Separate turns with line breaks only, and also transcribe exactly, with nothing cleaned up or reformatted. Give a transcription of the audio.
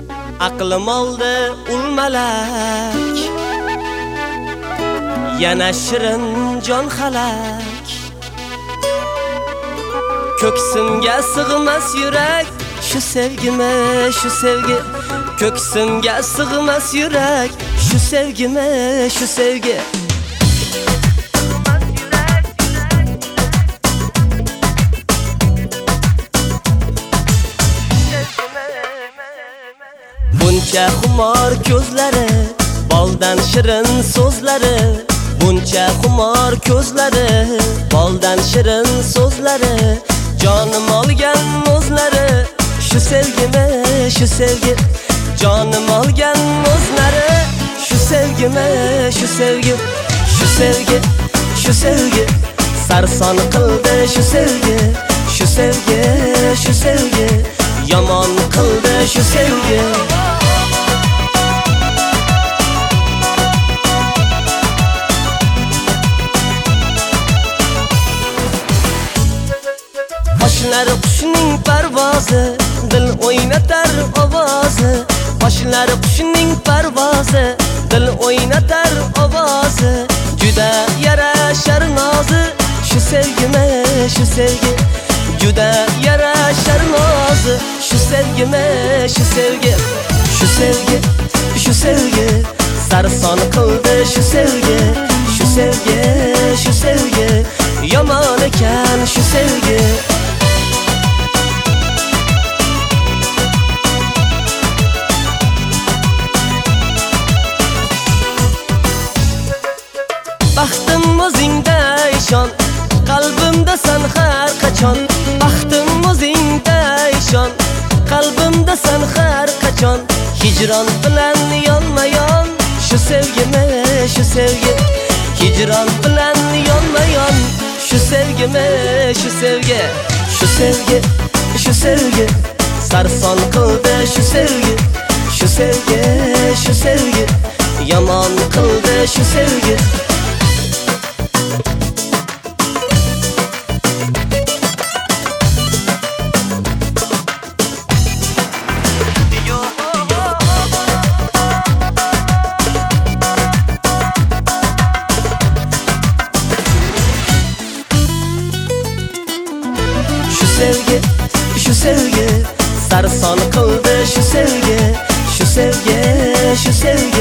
aqlim oldi ulmalak, yana shirin jon xalak. Ko'ksimga sig'mas yurak, shu sevgimi, shu sevgi. Ko'ksimga sig'mas yurak, shu sevgimi, shu sevgi. Buncha xumor ko'zlari, boldan shirin so'zlari. Buncha xumor ko'zlari, boldan shirin so'zlari. Jonim olgan o'zlari, shu sevgimi, shu sevgi. Jonim olgan o'zlari, shu sevgimi, shu sevgi. Shu sevgi, shu sevgi. Sarson qildi shu sevgi, shu sevgi, shu sevgi. Yomon qildi shu sevgi. Qoshlar qushning parvozi, dil o'ynatar ovozi. Qoshlar qushning parvozi, dil o'ynatar ovozi. Juda yarashar nozi, shu sevgimi, shu sevgi. Juda yarashar nozi, shu sevgimi, shu sevgi. Shu sevgi, shu sevgi. Sarson qildi shu sevgi, shu sevgi, shu sevgi. Yomon ekan shu sevgi. Baxtim o'zingda ishon, qalbimda san har qachon. Baxtim o'zingda ishon, qalbimda san har qachon. Hijron bilan yonma-yon, shu sevgimi, shu sevgi. Hijron bilan yonma-yon, shu sevgimi, shu sevgi. Shu sevgi, shu sevgi. Sarson qildi shu sevgi, shu sevgi, shu sevgi. Yomon qildi shu sevgi. Sevgi, shu sevgi. Sarson qildi shu sevgi, shu sevgi, shu sevgi.